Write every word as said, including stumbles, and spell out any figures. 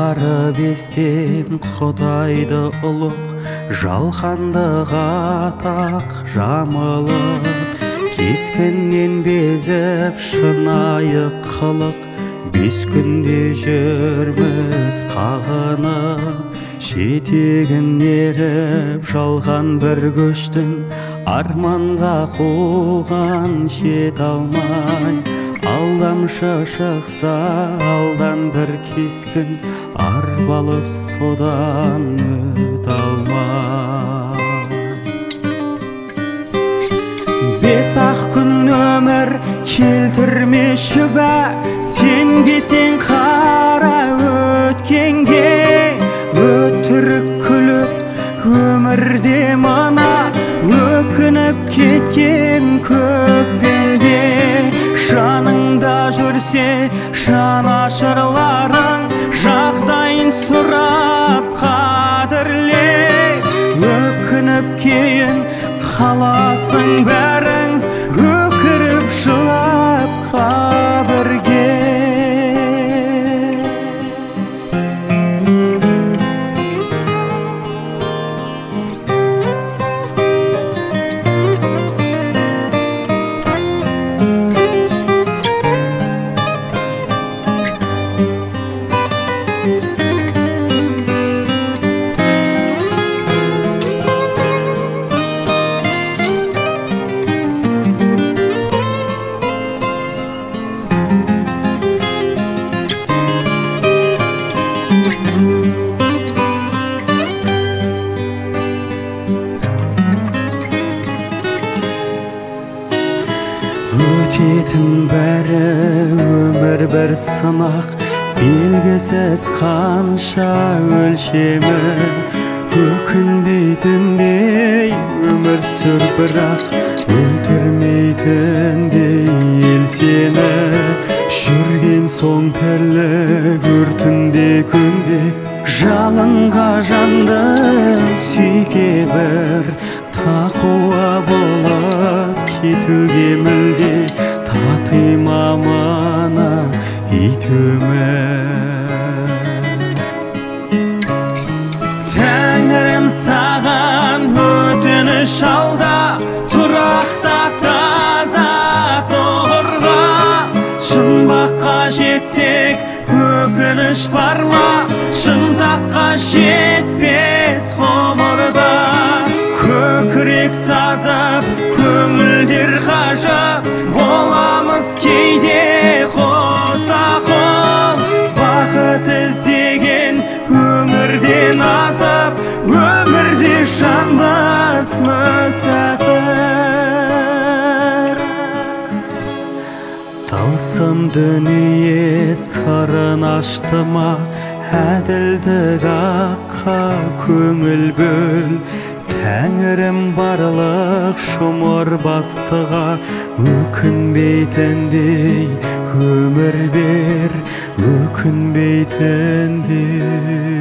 бары бестен Құдайды ұлық, жалғандық атақ жамылып, кескіннен безіп шынайы қылық, бес күнде жүрміз қағынып, жетегін еріп жалған бір көштің, арманға қуған жет алмай, алдамшы шықса алдан бір кескін, арбалып содан өт алмай. Бес ақ күн өмір келтірмеші бә, сенбесең қара өткенге. Өтірік күліп өмірде мына, өкініп кеткен көп пенде. Жаныңда жүрсе жанашырларың, жағдайын сұрап қадірле. Өкініп кейін қаласың бәрің, өкіріп жылап қабірге. Өтетін бәрі өмір бір сынақ, белгісіз қанша өлшемі. Өкінбейтіндей өмір сүр бірақ, өлтірмейтіндей ел сені. Жүрген соң тірлік өртінде күнде, жалынға жанды сүйге бір, тақуа болып кетуге мүлде, татыма мана ит өмір. Тәңірім саған өтініш алда, тұрақта таза тұғырға. Шынбаққа жетсек өкініш бар ма, шындаққа жетпес ғұмырда. Көкірек сазып, көңілдер қажып, боламыз кейде қоса қол. Бақыт іздеген өмірден азып, өмірде жанбыз мүсәпір. Тылсым дүние сырын ашты ма, әділдік аққа көңіл бөл. Тәңірім барлық жұмыр бастыға, өкінбейтіндей өмір бер, өкінбейтіндей.